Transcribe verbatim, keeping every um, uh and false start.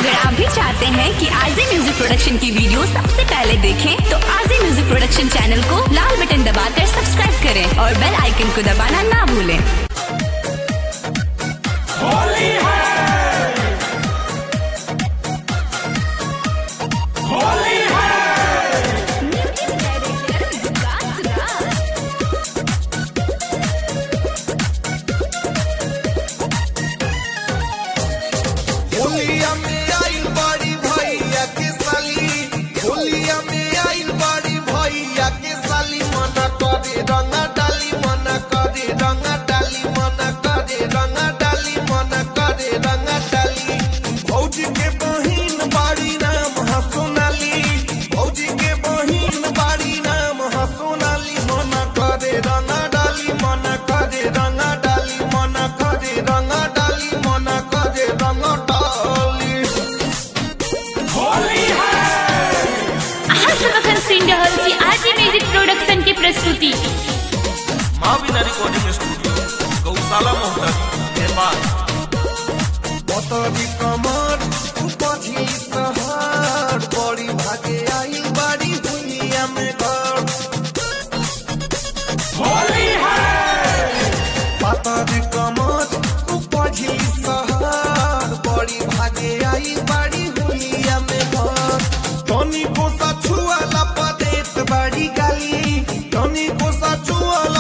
अगर आप भी चाहते हैं कि आरजे म्यूजिक प्रोडक्शन की वीडियो सबसे पहले देखें तो आरजे म्यूजिक प्रोडक्शन चैनल को लाल बटन दबाकर सब्सक्राइब करें और बेल आइकन को दबाना ना भूलें। होली है, होली है। होलिया में आइल बड़ी भैया के साली, होलिया में आइल बड़ी भैया के साली, मना करे रंगा डाली, मना करे रंगा डाली, मना करे रंगा डाली, मना करे रंगा डाली। भौजी के बहिन बाड़ी नाम है सोनाली, भौजी के बहिन बाड़ी नाम है सोनाली, मना करे रंगा डाली, मना करे रंगा डाली, मना करे रंगा डाली, मना करे रंगा डाली। होली है। आज सुन रहल छी आरजे म्यूजिक प्रोडक्शन की प्रस्तुति। महावीना रिकॉर्डिंग स्टूडियो गौशाला मोहतरी नेपाल। पतरी कमर उपजी सहार, बड़ी भागे आई बड़ी दुनिया में घर। होली है। पतरी कमर उपजी सहार, बड़ी भागे आई बड़ी दुनिया में घर। तनी को सछुआ लपदेत बड़ी गाली, तनी को सछुआ